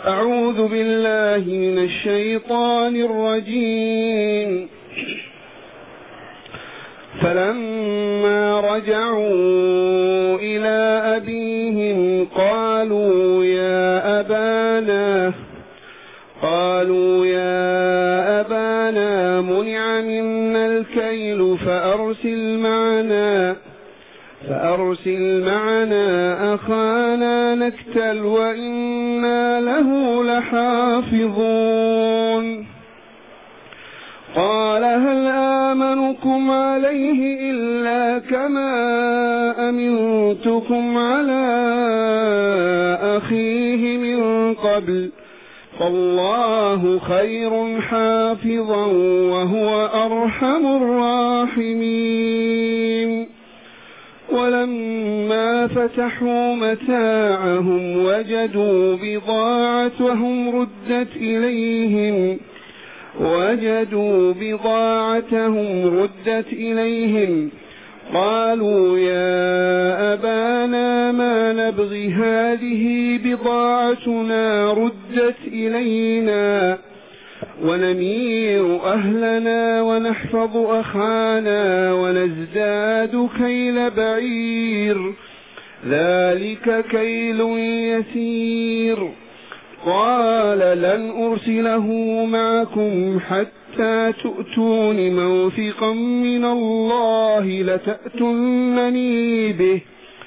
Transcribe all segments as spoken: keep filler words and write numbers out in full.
أعوذ بالله من الشيطان الرجيم. فلما رجعوا إلى أبيهم قالوا يا أبانا قالوا يا أبانا منع منا الكيل فأرسل معنا فأرسل معنا أخانا نكتل وإنا له لحافظون. قال هل آمنكم عليه إلا كما أمنتكم على أخيه من قبل فالله خير حافظا وهو أرحم الراحمين. ولما فتحوا متاعهم وجدوا بضاعتهم ردت إليهم وجدوا بضاعتهم ردت إليهم قالوا يا أبانا ما نبغي هذه بضاعتنا ردت إلينا ونمير أهلنا ونحفظ أخانا ونزداد كيل بعير ذلك كيل يسير. قال لن أرسله معكم حتى تؤتون موثقا من الله لتأتونني به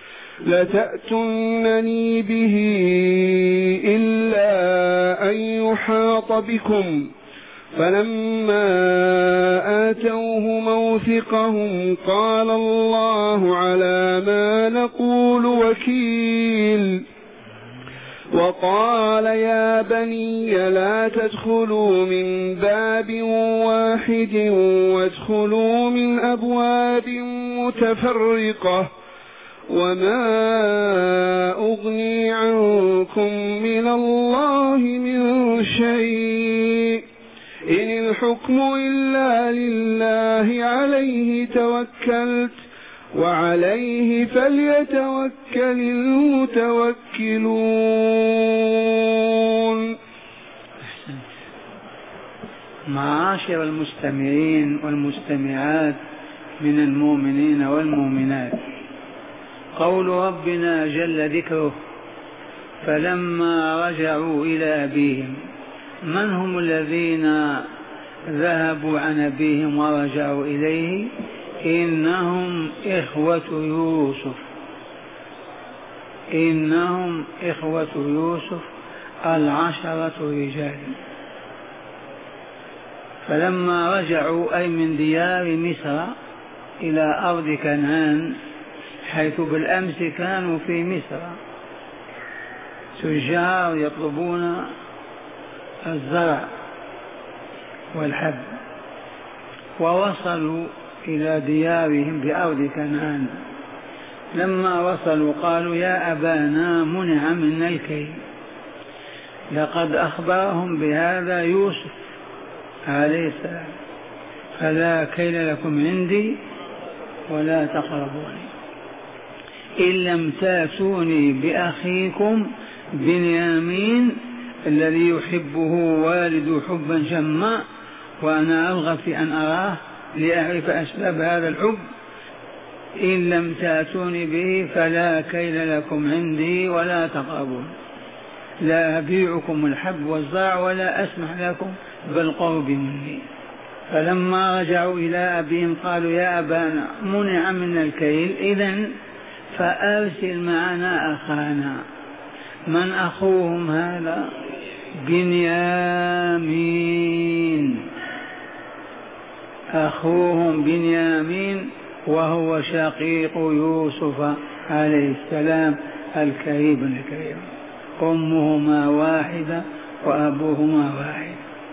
لتأتونني به إلا أن يحاط بكم. فلما آتوه موثقهم قال الله على ما نقول وكيل. وقال يا بني لا تدخلوا من باب واحد وادخلوا من أبواب متفرقة وما أغني عنكم من الله من شيء إن الحكم إلا لله عليه توكلت وعليه فليتوكل المتوكلون. معاشر المستمعين والمستمعات من المؤمنين والمؤمنات، قول ربنا جل ذكره فلما رجعوا إلى أبيهم، من هم الذين ذهبوا عن أبيهم ورجعوا إليه؟ إنهم إخوة يوسف إنهم إخوة يوسف العشرة رجال. فلما رجعوا أي من ديار مصر إلى أرض كنعان، حيث بالأمس كانوا في مصر تجار يطلبون الزرع والحب، ووصلوا إلى ديارهم بأرض كنعان. لما وصلوا قالوا يا أبانا منع منا الكيل. لقد أخبرهم بهذا يوسف عليه السلام، فلا كيل لكم عندي ولا تقربوني إن لم تاتوني بأخيكم بنيامين الذي يحبه والد حبا جما وأنا أرغب في أن أراه لأعرف أسباب هذا الحب. إن لم تأتوني به فلا كيل لكم عندي ولا تقربون، لا أبيعكم الحب والزرع ولا أسمح لكم بالقرب مني. فلما رجعوا إلى أبيهم قالوا يا أبانا منع منا الكيل، إذن فأرسل معنا أخانا. من أخوهم هذا؟ بنيامين، أخوهم بنيامين وهو شقيق يوسف عليه السلام الكريم الكريم، أمهما واحدة وأبوهما واحد.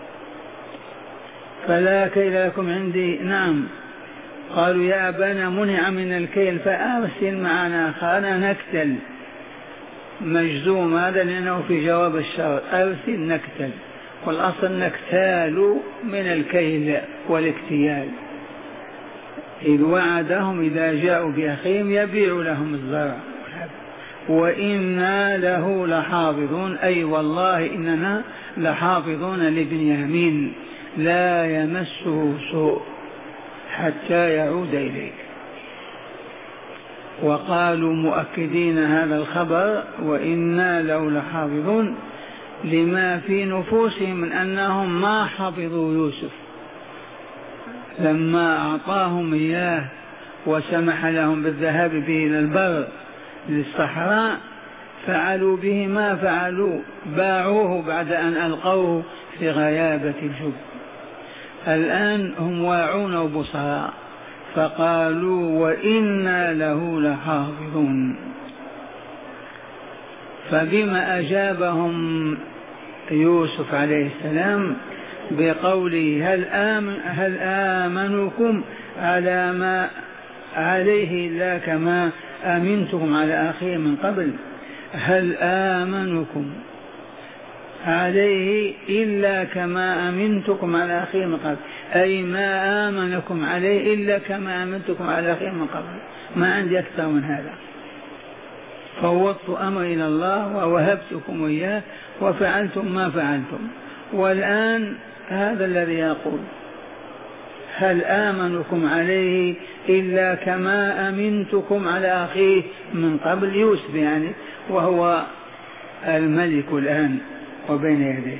فلا كيل لكم عندي. نعم، قالوا يا أبانا منع من الكيل فأرسل معنا أخانا نكتل. مجزوم هذا لأنه في جواب الشرط، أرسل نكتل، والأصل نكتال من الكيل والاكتيال. إذ وعدهم إذا جاءوا بأخيهم يبيع لهم الزرع وإنا له لحافظون، أي والله إننا لحافظون لبنيامين لا يمسه سوء حتى يعود إليك. وقالوا مؤكدين هذا الخبر وإنا له لحافظون لما في نفوسهم من أنهم ما حفظوا يوسف لما أعطاهم إياه وسمح لهم بالذهاب به إلى البر للصحراء، فعلوا به ما فعلوا، باعوه بعد أن ألقوه في غيابة الجب. الآن هم واعون وبصراء فقالوا وإنا له لحافظون. فبما أجابهم يوسف عليه السلام بقوله هل, آمن هل آمنكم على ما عليه إلا كما آمنتكم على أخيه من قبل، هل آمنكم عليه إلا كما أمنتكم على أخيه من قبل، أي ما آمنكم عليه إلا كما أمنتكم على أخيه من قبل، ما عندي أكثر من هذا. فوضت أمر إلى الله ووهبتكم إياه وفعلتم ما فعلتم. والآن هذا الذي يقول هل آمنكم عليه إلا كما أمنتكم على أخيه من قبل، يوسف يعني، وهو الملك الآن وبين يديه.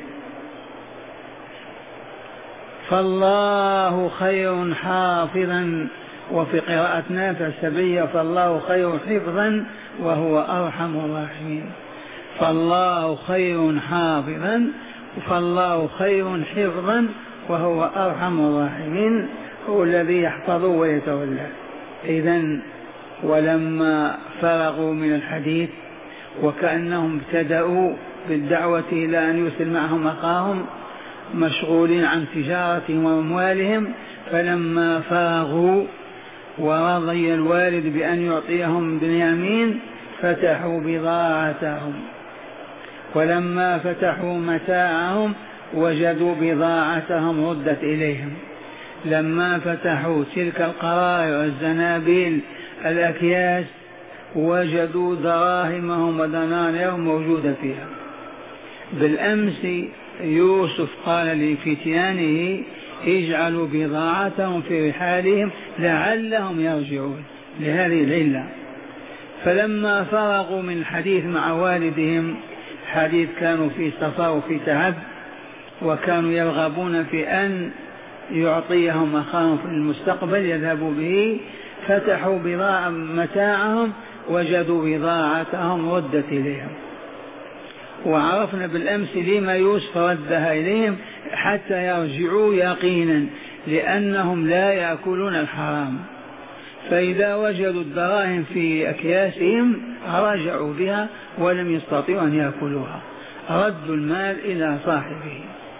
فالله خير حافظا، وفي قراءة نافع السبية فالله خير حفظا وهو أرحم الراحمين. فالله خير حافظا فالله خير حفظا وهو أرحم الراحمين، هو الذي يحفظه ويتولى. إذن ولما فرغوا من الحديث وكأنهم ابتدأوا بالدعوة إلى أن يرسل معهم أخاهم مشغولين عن تجارتهم وأموالهم، فلما فرغوا ورضي الوالد بأن يعطيهم بنيامين فتحوا بضاعتهم، ولما فتحوا متاعهم وجدوا بضاعتهم ردت إليهم. لما فتحوا تلك القرائع والزنابيل الأكياس وجدوا دراهمهم ودنانيرهم موجودة فيها. بالأمس يوسف قال لفتيانه اجعلوا بضاعتهم في رحالهم لعلهم يرجعون لهذه العلة. فلما فرغوا من الحديث مع والدهم، حديث كانوا في صفا وفي تعب وكانوا يرغبون في أن يعطيهم أخاهم في المستقبل يذهبوا به، فتحوا بضاعة متاعهم وجدوا بضاعتهم ردت إليهم. وعرفنا بالأمس لما يوسف ردها إليهم حتى يرجعوا يقينا، لأنهم لا يأكلون الحرام، فإذا وجدوا الدراهم في أكياسهم رجعوا بها ولم يستطيعوا أن يأكلوها، ردوا المال إلى صاحبه.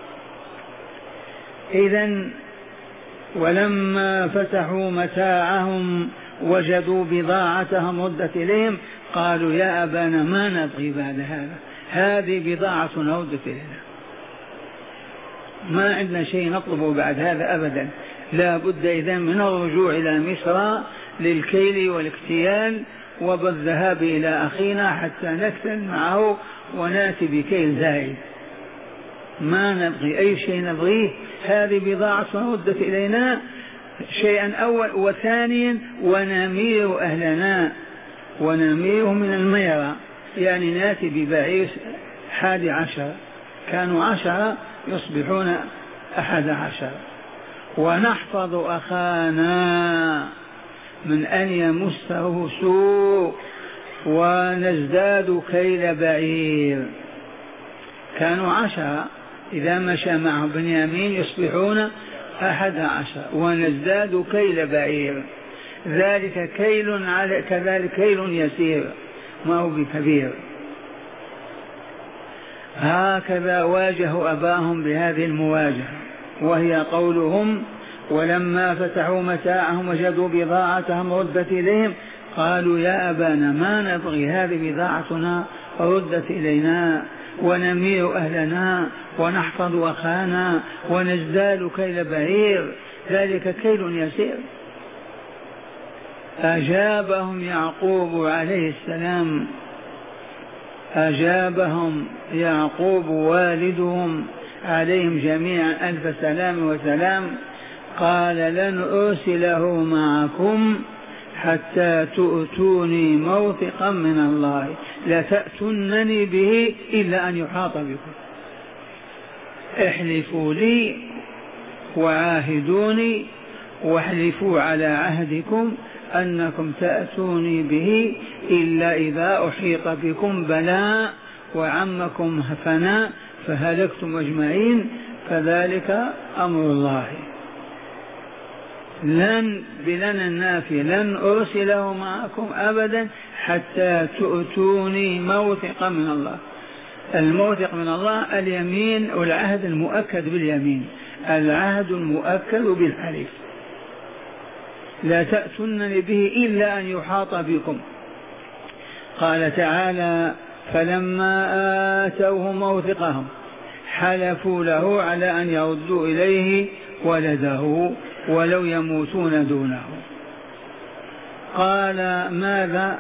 إذن ولما فتحوا متاعهم وجدوا بضاعتهم ردت إليهم قالوا يا أبانا ما نبغي بعد هذا، هذه بضاعتنا ردت إلينا، ما عندنا شيء نطلبه بعد هذا أبدا، لا بد إذن من الرجوع إلى مصر للكيل والاكتيال وبالذهاب إلى أخينا حتى نكتل معه ونأتي بكيل زائد، ما نبغي أي شيء نبغيه، هذه بضاعتنا ردت إلينا شيئا أول. وثانيا ونمير أهلنا، ونمير من الميرة يعني ناتي ببعير حادي عشر، كانوا عشرة يصبحون أحد عشر، ونحفظ أخانا من أن يمسه سوء ونزداد كيل بعير. كانوا عشرة إذا مشى معه بنيامين يصبحون أحد عشر، ونزداد كيل بعير، ذلك كيل على كذلك كيل يسير ما هو بكبير. هكذا واجهوا أباهم بهذه المواجهة، وهي قولهم ولما فتحوا متاعهم وجدوا بضاعتهم ردت إليهم قالوا يا أبانا ما نبغي، هذه بضاعتنا ردت إلينا، ونمير أهلنا ونحفظ أخانا ونزداد كيل بعير، ذلك كيل يسير. أجابهم يعقوب عليه السلام أجابهم يعقوب والدهم عليهم جميعا ألف سلام وسلام، قال لن أرسله معكم حتى تؤتوني موثقا من الله لتأتونني به إلا أن يحاط بكم، احلفوا لي وعاهدوني واحلفوا على عهدكم أنكم تأتوني به إلا إذا أحيط بكم بلاء وعمكم فناء فهلكتم أجمعين، فذلك أمر الله. لن بلن النافية لن أرسله معكم أبدا حتى تؤتوني موثقا من الله. الموثق من الله اليمين والعهد المؤكد باليمين، العهد المؤكد بالحلف. لا تأتونني به إلا أن يحاط بكم. قال تعالى فلما آتوه موثقهم حلفوا له على أن يردوا إليه ولده ولو يموتون دونه. قال ماذا؟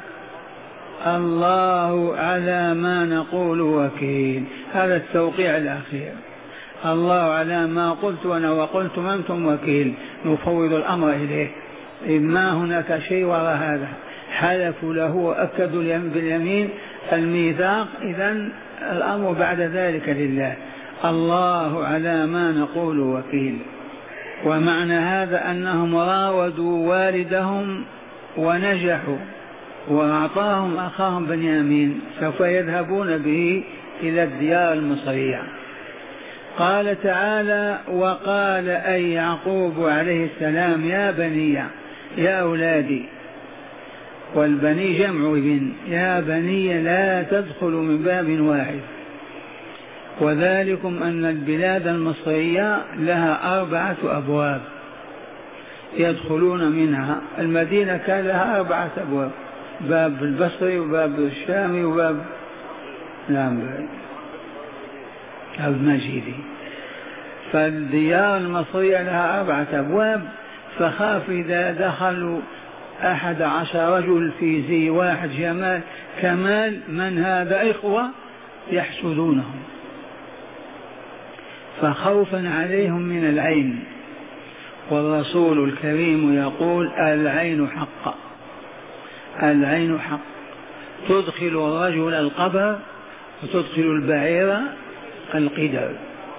الله على ما نقول وكيل. هذا التوقيع الأخير، الله على ما قلت أنا وقلت أنتم وكيل، نفوض الأمر إليه، ما هناك شيء وراء هذا. حلفوا له وأكدوا باليمين الميثاق، إذن الأمر بعد ذلك لله. الله على ما نقول وكيل. ومعنى هذا أنهم راودوا والدهم ونجحوا وأعطاهم أخاهم بنيامين سوف يذهبون به إلى الديار المصرية. قال تعالى وقال أي يعقوب عليه السلام يا بني يا أولادي، والبني جمع ابن، يا بني لا تدخلوا من باب واحد. وذلكم أن البلاد المصرية لها أربعة أبواب يدخلون منها. المدينة كان لها أربعة أبواب، باب البصري وباب الشامي وباب نعم المجيدي. فالديار المصرية لها أربعة أبواب، فخاف إذا دخلوا أحد عشر رجل في زي واحد جمال كمال من هذا إخوة يحسدونهم، فخوفا عليهم من العين. والرسول الكريم يقول العين حق، العين حق تدخل الرجل القبر وتدخل البعير القدر.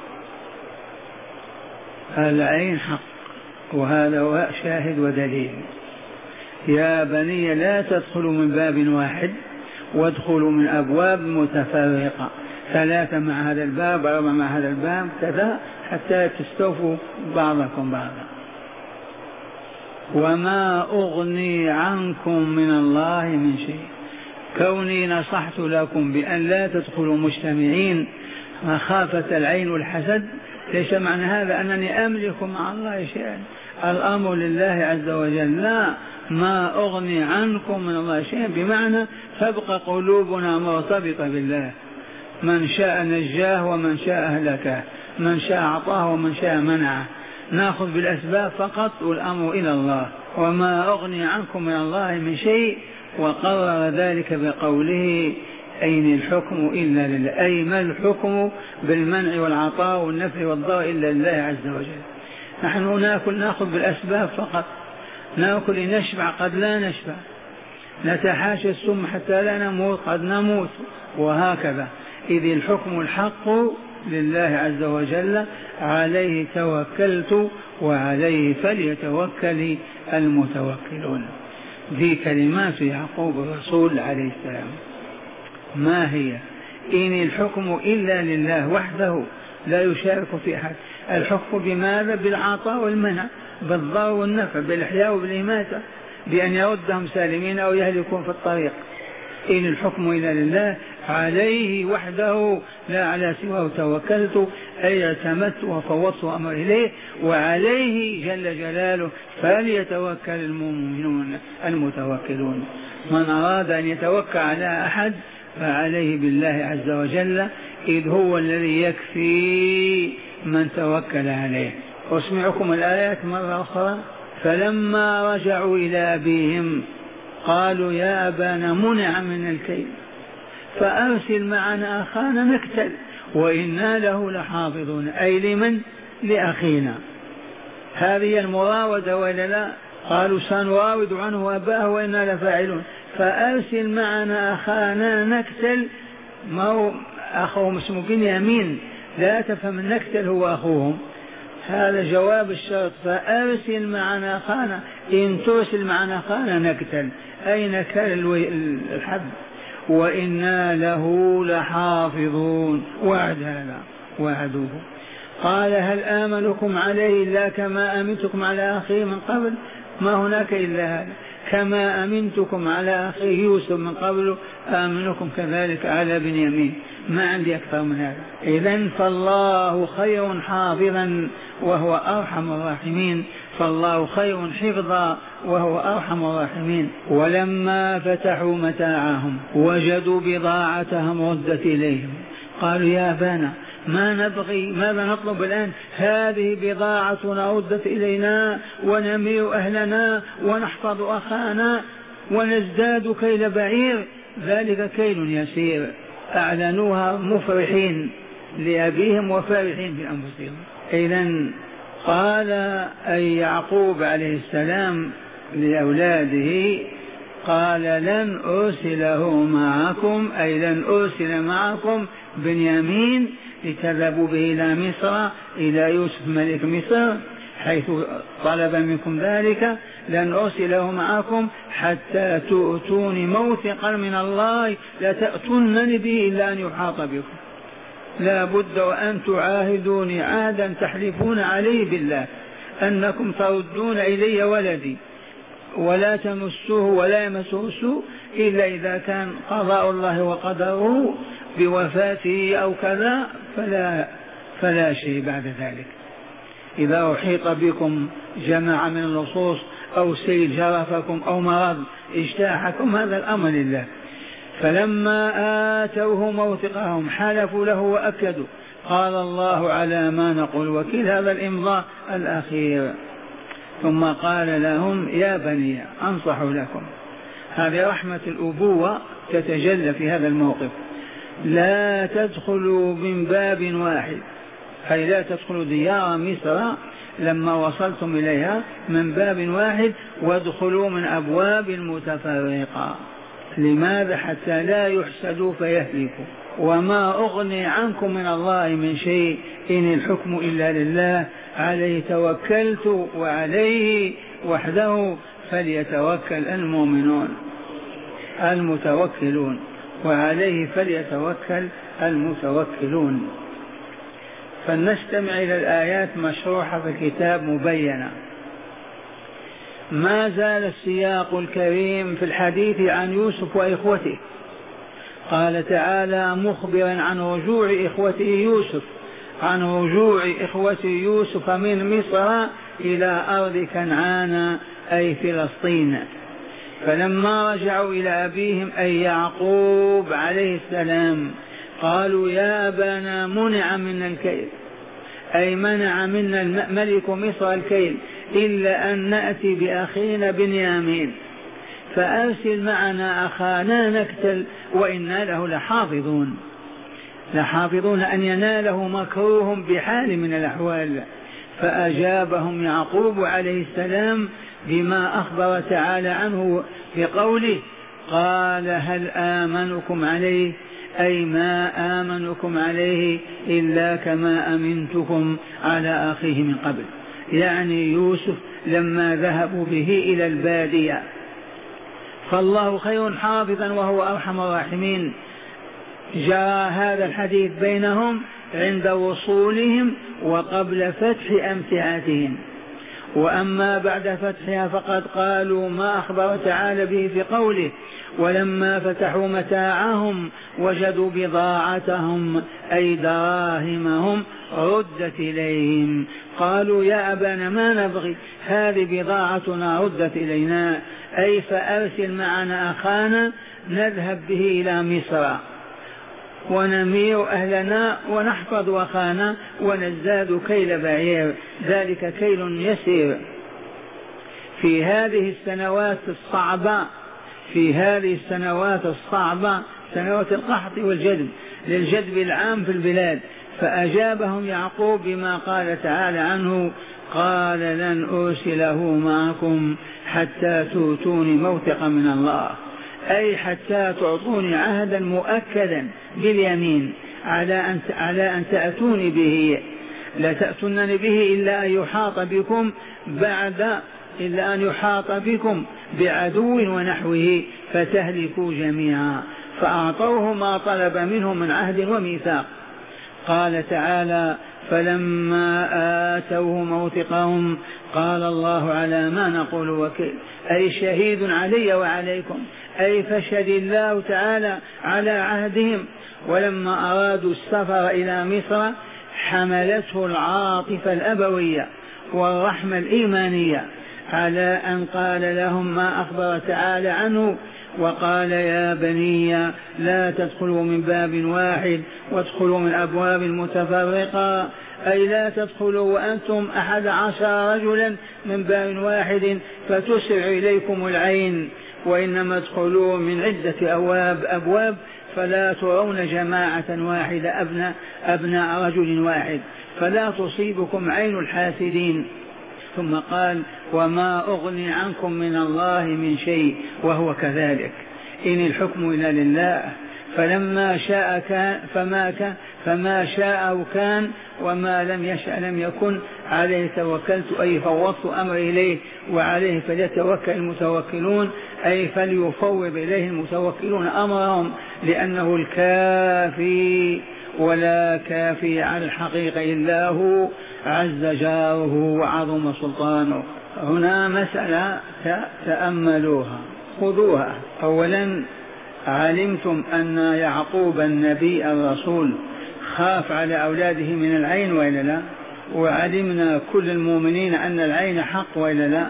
العين حق، وهذا هو شاهد ودليل. يا بني لا تدخلوا من باب واحد وادخلوا من أبواب متفرقة، ثلاثة مع هذا الباب أربعة مع هذا الباب كذا حتى تستوفوا بعضكم بعضا. وما أغني عنكم من الله من شيء. كوني نصحت لكم بأن لا تدخلوا مجتمعين مخافة العين والحسد، ليس معنى هذا أنني أملك مع الله شيئا، الأمر لله عز وجل. لا، ما أغني عنكم من الله شيئا بمعنى تبقى قلوبنا مرتبطة بالله، من شاء نجاه ومن شاء أهلكه، من شاء أعطاه ومن شاء منعه، نأخذ بالأسباب فقط والأمر إلى الله. وما أغني عنكم من الله من شيء، وقرر ذلك بقوله أين الحكم إلا لله، أي ما الحكم بالمنع والعطاء والنفع والضر إلا لله عز وجل. نحن نأكل نأخذ بالأسباب فقط، نأكل لنشبع قد لا نشبع، نتحاشى السم حتى لا نموت قد نموت، وهكذا. إذ الحكم الحق لله عز وجل، عليه توكلت وعليه فليتوكل المتوكلون. ذي كلمات يعقوب الرسول عليه السلام. ما هي؟ إن الحكم إلا لله وحده لا يشارك في أحد. الحكم بماذا؟ بالعطاء والمنع، بالضر والنفع، بالإحياء وبالإماتة، بأن يردهم سالمين أو يهلكون في الطريق. إن الحكم إلا لله، عليه وحده لا على سواه توكلت، أي اعتمدت وفوضت أمر إليه، وعليه جل جلاله فليتوكل المؤمنون المتوكلون. من أراد أن يتوكل على أحد فعليه بالله عز وجل، إذ هو الذي يكفي من توكل عليه. أسمعكم الآيات مرة أخرى. فلما رجعوا إلى أبيهم قالوا يا أبانا منع من الكيل. فأرسل معنا أخانا نكتل وإنا له لحافظون. أي لمن؟ لأخينا. هذه المراودة ولا لا؟ قالوا سنراود عنه أباه وإنا لفاعلون. فأرسل معنا أخانا نكتل، ما هو أخوهم اسمه بنيامين، لا تفهم النكتل هو أخوهم، هذا جواب الشرط. فأرسل معنا أخانا، إن ترسل معنا أخانا نكتل أي نكل الحب وإنا له لحافظون. وعد هذا وعدوه. قال هل آمنكم عليه إلا كما أمنتكم على أخيه من قبل؟ ما هناك إلا هذا، كما أمنتكم على أخيه يوسف من قبل آمنكم كذلك على بنيامين، ما عندي أكثر من هذا. إذن فالله خير حافظا وهو أرحم الراحمين، فالله خير حفظا وهو أرحم الراحمين. ولما فتحوا متاعهم وجدوا بضاعتهم ردت إليهم قالوا يا أبانا ما نبغي، ماذا نطلب الآن؟ هذه بضاعتنا ردت إلينا ونمير أهلنا ونحفظ أخانا ونزداد كيل بعير، ذلك كيل يسير. أعلنوها مفرحين لأبيهم وفرحين بأنفسهم. إذن قال أي يعقوب عليه السلام لأولاده قال لن أرسله معكم، أي لن أرسل معكم بنيامين لتذهبوا به إلى مصر إلى يوسف ملك مصر حيث طلب منكم ذلك، لن أرسله معكم حتى تؤتوني موثقا من الله لتأتونني به إلا أن يحاط بكم. لا بد وأن تعاهدوني عهدا تحلفون عليه بالله أنكم تردون إلي ولدي ولا تمسوه ولا يمسه سوء إلا إذا كان قضاء الله وقدره بوفاته أو كذا، فلا, فلا شيء بعد ذلك. إذا أحيط بكم جماعة من اللصوص أو سيل جرفكم أو مرض اجتاحكم هذا الأمر لله. فلما آتوه موثقهم حلفوا له وأكدوا قال الله على ما نقول وكيل، هذا الإمضاء الأخير. ثم قال لهم يا بني أنصح لكم، هذه رحمة الأبوة تتجلى في هذا الموقف، لا تدخلوا من باب واحد، أي لا تدخلوا ديار مصر لما وصلتم إليها من باب واحد وادخلوا من أبواب متفرقة. لماذا؟ حتى لا يحسدوا فيهلكوا. وما أغني عنكم من الله من شيء إن الحكم إلا لله عليه توكلت وعليه وحده فليتوكل المؤمنون المتوكلون وعليه فليتوكل المتوكلون. فلنستمع إلى الآيات مشروحة في الكتاب مبينة. ما زال السياق الكريم في الحديث عن يوسف وإخوته. قال تعالى مخبرا عن رجوع إخوته يوسف عن رجوع إخوة يوسف من مصر إلى أرض كنعان أي فلسطين. فلما رجعوا إلى أبيهم أي يعقوب عليه السلام قالوا يا أبانا منع منا الكيل، أي منع منا ملك مصر الكيل إلا أن نأتي بأخينا بنيامين، فأرسل معنا أخانا نكتل وإنا له لحافظون. لحافظون أن يناله مكروهم بحال من الأحوال. فأجابهم يعقوب عليه السلام بما أخبر تعالى عنه بقوله قال هل آمنكم عليه، أي ما آمنكم عليه إلا كما أمنتكم على أخيه من قبل، يعني يوسف لما ذهبوا به إلى البادية. فالله خير حافظا وهو أرحم الراحمين. جرى هذا الحديث بينهم عند وصولهم وقبل فتح أمتعتهم، وأما بعد فتحها فقد قالوا ما أخبر تعالى به في قوله ولما فتحوا متاعهم وجدوا بضاعتهم أي دراهمهم ردت إليهم قالوا يا أبانا ما نبغي، هذه بضاعتنا ردت إلينا، أي فأرسل معنا أخانا نذهب به إلى مصر ونمير أهلنا ونحفظ أخانا ونزداد كيل بعير، ذلك كيل يسير. في هذه السنوات الصعبة في هذه السنوات الصعبة سنوات القحط والجدب، للجدب العام في البلاد. فأجابهم يعقوب بما قال تعالى عنه: قال لن أرسله معكم حتى تؤتوني موثقا من الله، أي حتى تعطوني عهدا مؤكدا باليمين على أن على أن تأتوني به، لا تأتونني به إلا أن يحاط بكم بعد إلا أن يحاط بكم بعدو ونحوه فتهلكوا جميعا. فأعطوه ما طلب منهم من عهد وميثاق. قال تعالى: فلما آتوه موثقهم قال الله على ما نقول وكيل، أي شهيد علي وعليكم، أي فشهد الله تعالى على عهدهم. ولما أرادوا السفر إلى مصر حملته العاطفة الأبوية والرحمة الإيمانية على أن قال لهم ما أخبر تعالى عنه، وقال: يا بني لا تدخلوا من باب واحد وادخلوا من أبواب متفرقة، أي لا تدخلوا وأنتم أحد عشر رجلا من باب واحد فتسرع إليكم العين، وإنما ادخلوا من عدة أبواب أبواب فلا ترون جماعة واحدة أبناء, أبناء رجل واحد فلا تصيبكم عين الحاسدين. ثم قال: وما أغني عنكم من الله من شيء وهو كذلك، إن الحكم إلا لله، فلما شاء كان فما كان فما شاء كان وما لم يشأ لم يكن، عليه توكلت أي فوضت أمري إليه وعليه فليتوكل المتوكلون، أي فليفوض إليه المتوكلون أمرهم، لأنه الكافي ولا كافي على الحقيقة إلا هو عز جاره وعظم سلطانه. هنا مسألة تأملوها خذوها. أولا علمتم أن يعقوب النبي الرسول خاف على أولاده من العين وإلا لا؟ وعلمنا كل المؤمنين أن العين حق وإلا لا؟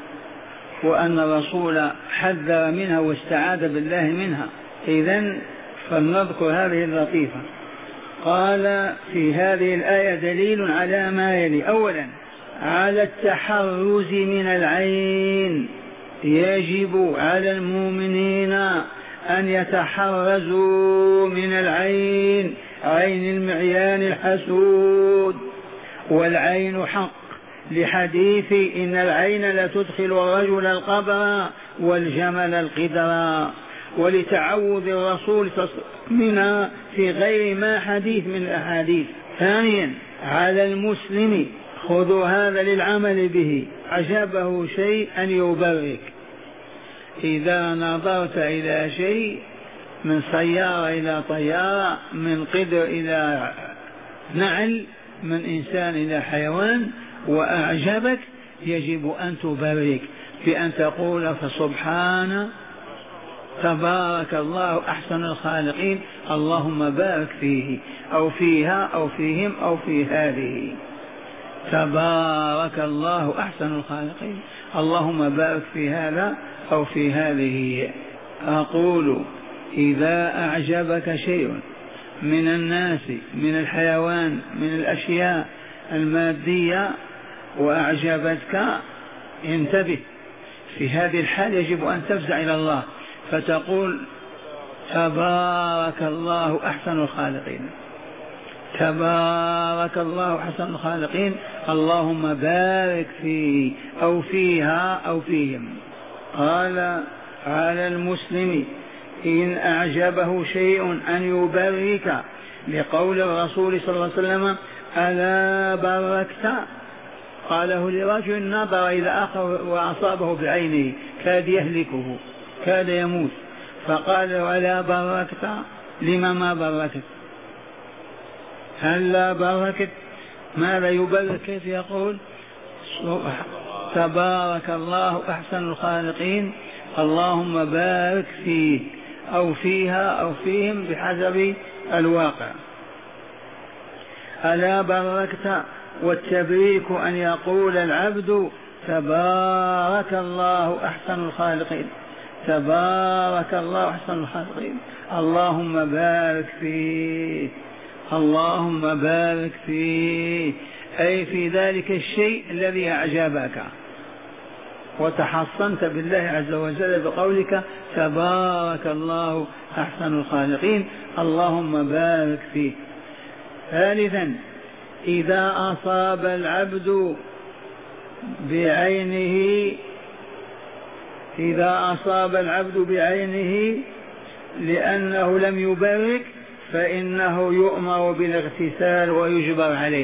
وأن الرسول حذر منها واستعاذ بالله منها. إذن فلنذكر هذه اللطيفة. قال في هذه الآية دليل على ما يلي: أولا على التحرز من العين، يجب على المؤمنين أن يتحرزوا من العين، عين المعيان الحسود، والعين حق، لحديث إن العين لتدخل الرجل القبر والجمل القدر، ولتعوذ الرسول منها في غير ما حديث من الأحاديث. ثانيا على المسلم، خذوا هذا للعمل به، عجبه شيء أن يبرك. إذا نظرت إلى شيء من سيارة إلى طيارة، من قدر إلى نعل، من إنسان إلى حيوان، وأعجبك، يجب أن تبرك بأن تقول: فسبحان تبارك الله أحسن الخالقين، اللهم بارك فيه أو فيها أو فيهم أو في هذه. تبارك الله أحسن الخالقين، اللهم بارك في هذا أو في هذه. أقول: إذا أعجبك شيء من الناس، من الحيوان، من الأشياء المادية، وأعجبتك، انتبه، في هذه الحال يجب أن تفزع إلى الله فتقول: تبارك الله أحسن الخالقين، تبارك الله أحسن الخالقين، اللهم بارك فيه أو فيها أو فيهم. قال: على المسلم إن أعجبه شيء أن يبرك، لقول الرسول صلى الله عليه وسلم: ألا باركت؟ قاله لرجل نظر إلى آخر وأصابه بعينه كاد يهلكه، كاد يموت، فقال: ألا باركت؟ لما ما باركت؟ هل لا باركت؟ ماذا يبارك؟ كيف يقول؟ تبارك الله أحسن الخالقين، اللهم بارك فيه أو فيها أو فيهم بحسب الواقع. ألا باركت؟ والتبريك أن يقول العبد: تبارك الله أحسن الخالقين، تبارك الله أحسن الخالقين، اللهم بارك فيه، اللهم بارك فيه، أي في ذلك الشيء الذي أعجبك. وتحصنت بالله عز وجل بقولك تبارك الله أحسن الخالقين، اللهم بارك فيه. ثالثا إذا أصاب العبد بعينه إذا أصاب العبد بعينه لأنه لم يبرك فإنه يؤمر بالاغتسال ويجبر عليه.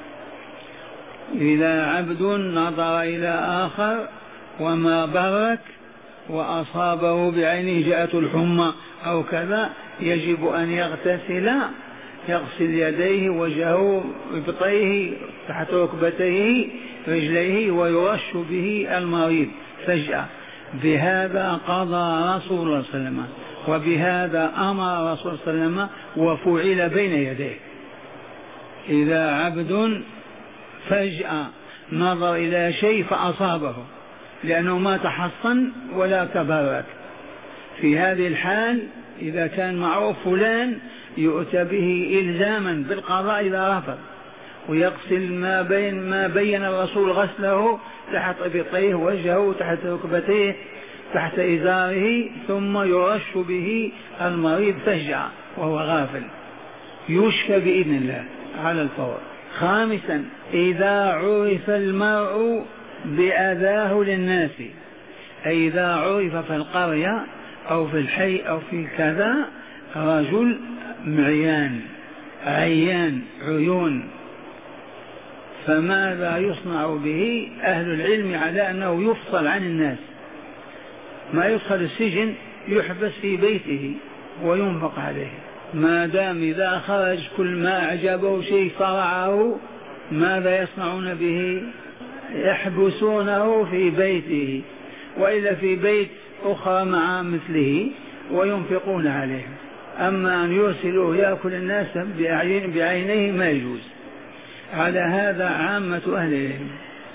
إذا عبد نظر إلى آخر وما برك وأصابه بعينه جاءته الحمى أو كذا يجب أن يغتسل، يغسل يديه وجهه إبطيه تحت ركبتيه رجليه ويرش به المريض فجأة. بهذا قضى رسول الله صلى الله عليه وسلم، وبهذا أمر رسول الله صلى الله عليه وسلم وفعل بين يديه. إذا عبد فجأة نظر إلى شيء فأصابه لأنه ما تحصن ولا تبرك، في هذه الحال إذا كان معه فلان يؤتى به إلزاما بالقضاء إذا رفض، ويغسل ما بين ما بين الرسول غسله تحت إبطيه وجهه تحت ركبتيه تحت إزاره، ثم يرش به المريض فجأة وهو غافل، يشفى بإذن الله على الفور. خامسا إذا عرف المرء بأذاه للناس، أي إذا عرف في القرية أو في الحي أو في كذا رجل معيان عيان عيون، فماذا يصنع به؟ أهل العلم على أنه يفصل عن الناس، ما يدخل السجن، يحبس في بيته وينفق عليه، ما دام إذا خرج كل ما أعجبه شيء صرعه ماذا يصنعون به؟ يحبسونه في بيته، وإلا في بيت أخرى مع مثله وينفقون عليه. أما أن يرسلوه يأكل الناس بعينيه ما يجوز. على هذا عامة أهل العلم.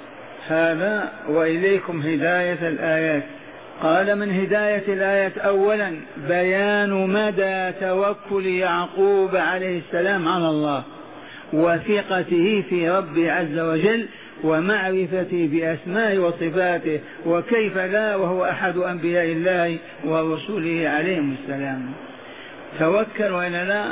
هذا وإليكم هداية الآيات. قال من هداية الآيات أولا بيان مدى توكل يعقوب عليه السلام على الله وثقته في ربه عز وجل ومعرفته بأسمائه وصفاته، وكيف لا وهو أحد أنبياء الله ورسوله عليهم السلام. توكل وإلا لا؟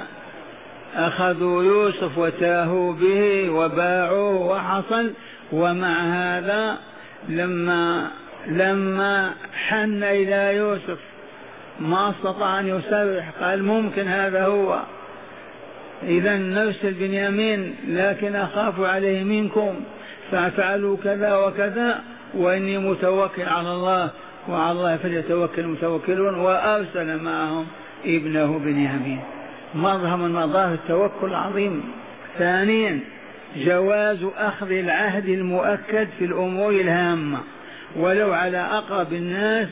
أخذوا يوسف وتاهوا به وباعوه وحصل، ومع هذا لما لما حن إلى يوسف ما استطاع أن يسرح، قال ممكن هذا هو، إذا نرسل بنيامين لكن أخاف عليه منكم فافعلوا كذا وكذا وإني متوكل على الله وعلى الله فليتوكل المتوكلون، وأرسل معهم ابنه بنيامين. مظهر من مظاهر التوكل العظيم. ثانيا جواز أخذ العهد المؤكد في الأمور الهامة ولو على أقرب الناس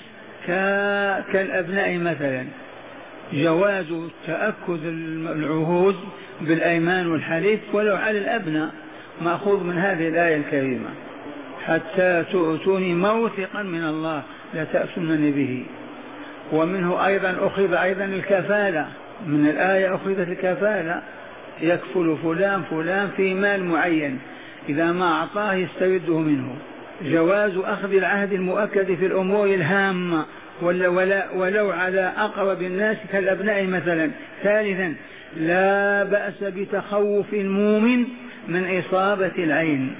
كالأبناء مثلا، جواز تأكد العهود بالأيمان والحليف ولو على الأبناء، مأخوذ من هذه الآية الكريمة حتى تؤتوني موثقا من الله لا تأتونني به. ومنه أيضا أخذ أيضا الكفالة، من الآية أخذت الكفالة، يكفل فلان فلان في مال معين إذا ما أعطاه يسترده منه. جواز أخذ العهد المؤكد في الأمور الهامة ولو على أقرب الناس كالأبناء مثلا. ثالثا لا بأس بتخوف المؤمن من إصابة العين،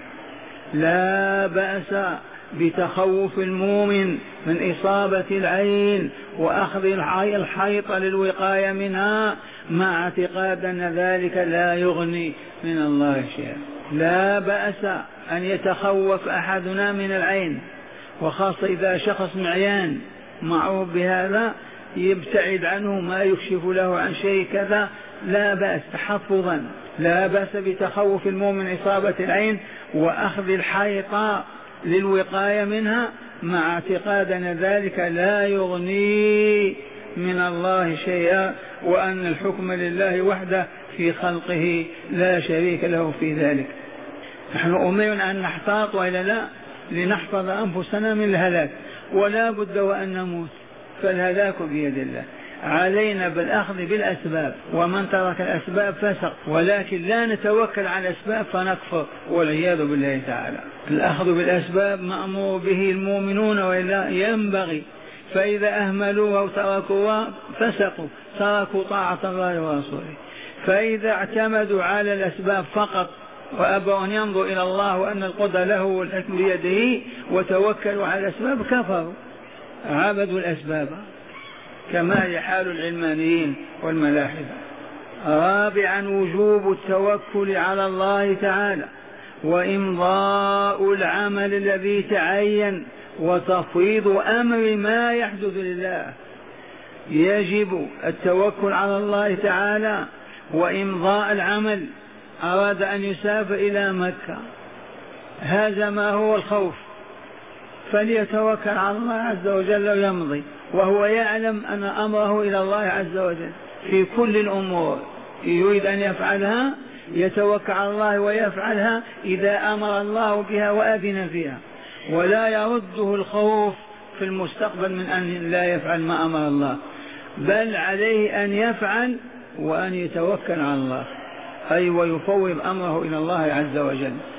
لا بأس بتخوف المؤمن من إصابة العين وأخذ الحيط للوقاية منها مع اعتقاد أن ذلك لا يغني من الله شيئا. لا بأس أن يتخوف أحدنا من العين، وخاصة إذا شخص معيان معروف بهذا يبتعد عنه ما يكشف له عن شيء كذا، لا بأس تحفظا. لا بأس بتخوف المؤمن إصابة العين وأخذ الحيط للوقاية منها مع اعتقاد أن ذلك لا يغني من الله شيئا، وأن الحكم لله وحده في خلقه لا شريك له في ذلك. نحن أمرنا أن نحتاط وإلا لا لنحفظ أنفسنا من الهلاك، ولا بد وأن نموت، فالهلاك بيد الله. علينا بالأخذ بالأسباب، ومن ترك الأسباب فسق، ولكن لا نتوكل على الأسباب فنكفر والعياذ بالله تعالى. الأخذ بالأسباب مأمور به المؤمنون وإلا ينبغي، فإذا أهملوها وتركوها فسقوا، تركوا طاعة الله ورسوله. فإذا اعتمدوا على الأسباب فقط وأبوا أن ينظروا إلى الله وأن القدرة له والحكم بيده وتوكلوا على الأسباب كفروا، عبدوا الأسباب، كما هي حال العلمانيين والملاحدة. رابعا وجوب التوكل على الله تعالى وإمضاء العمل الذي تعين وتفويض أمر ما يحدث لله. يجب التوكل على الله تعالى وإمضاء العمل. أراد أن يسافر إلى مكة، هذا ما هو الخوف، فليتوكل على الله عز وجل ويمضي، وهو يعلم أن أمره إلى الله عز وجل في كل الأمور. يريد أن يفعلها يتوكل على الله ويفعلها إذا أمر الله بها وأذن فيها، ولا يرده الخوف في المستقبل من أن لا يفعل ما أمر الله، بل عليه أن يفعل وأن يتوكل على الله، أي ويفوض أمره إلى الله عز وجل.